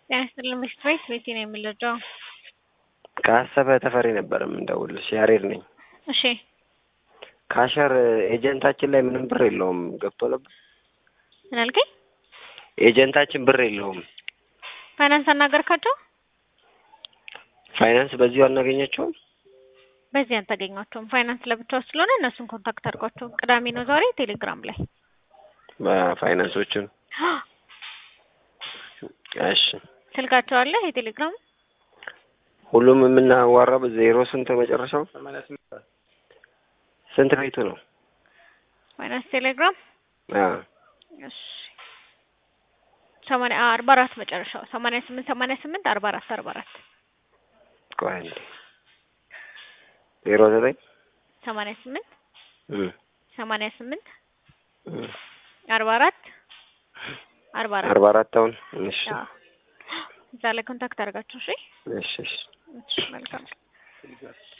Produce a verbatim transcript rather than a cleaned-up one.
ያስልም ስትሬት ቤት ነው የሚለጀው ካሰበ ተፈሪ ነበር እንደውልሽ ያሬድ ነኝ። እሺ ካሸር ኤጀንታችን ላይ ምንም ብር የለውም ገብቶ ነበር። ምን አልከኝ? ኤጀንታችን ብር የለውም። ፋይናንስ አናገርካቸው? ፋይናንስ በዚሁ አናገኛቸውም። በዚህ አንታገኛቸውም። ፋይናንስ ለብቻው ስለሆነ እነሱን ኮንታክት አድርጓቸው። ቅዳሜ ነው ዛሬ ቴሌግራም ላይ በፋይናንሶችን እሺ ስልካቸው አለ የቴሌግራም ሁሉም የምናዋራው ዜሮ ስንት መጨረሻው ስንት ቤቱ ነው? ፋይናንስ ቴሌግራም አ እሺ ሰማንያ አርባ አራት መጨረሻው ሰማንያ ስምንት ሰማንያ ስምንት አርባ አራት አርባ አራት ቆይ ዜሮ ዘጠኝ ሰማንያ ስምንት እ ሰማንያ ስምንት እ አርባ አራት አርባ አራት አርባ አራት አሁን እሺ እዛ ላይ ኮንታክት አድርጋችሁ። እሺ እሺ እሺ መልካም